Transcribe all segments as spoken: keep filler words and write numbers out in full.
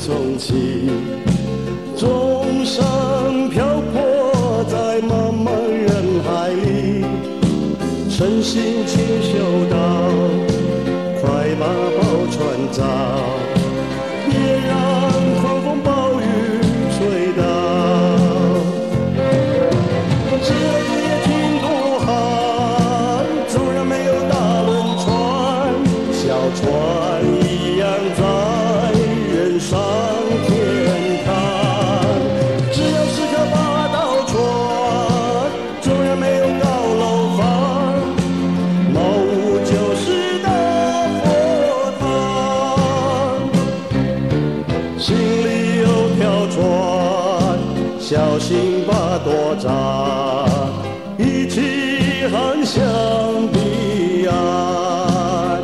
重起，钟声漂泊在茫茫人海里，晨星清秀道，快把宝船造，别让狂风暴雨吹倒。只有日夜军多寒，纵然没有大轮船，小船一样在人上天看。只要是颗八道船，纵然没有高楼房，茅屋就是大佛堂。心里有条船，小心把舵扎，一起航向彼岸。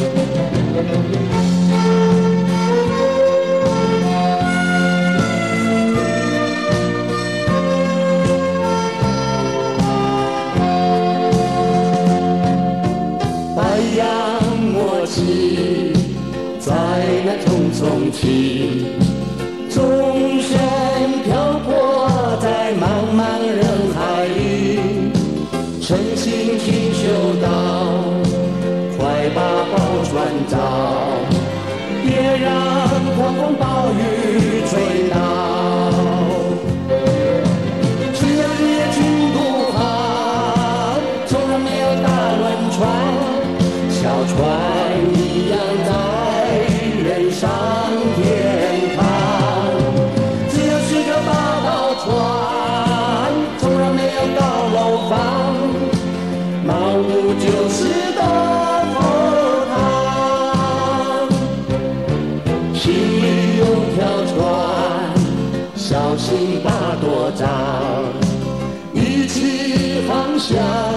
白杨默契，在那匆匆起，钟声漂泊在茫茫人海里，晨星清秀道，快把宝船造，别让狂风暴雨吹倒。只有日夜军独航，纵然没有大轮船，小船一样在人上天看。只要是个八道船，纵然没有高楼房，茅屋就是大佛堂。心里有条船，小心把舵扎，一起航向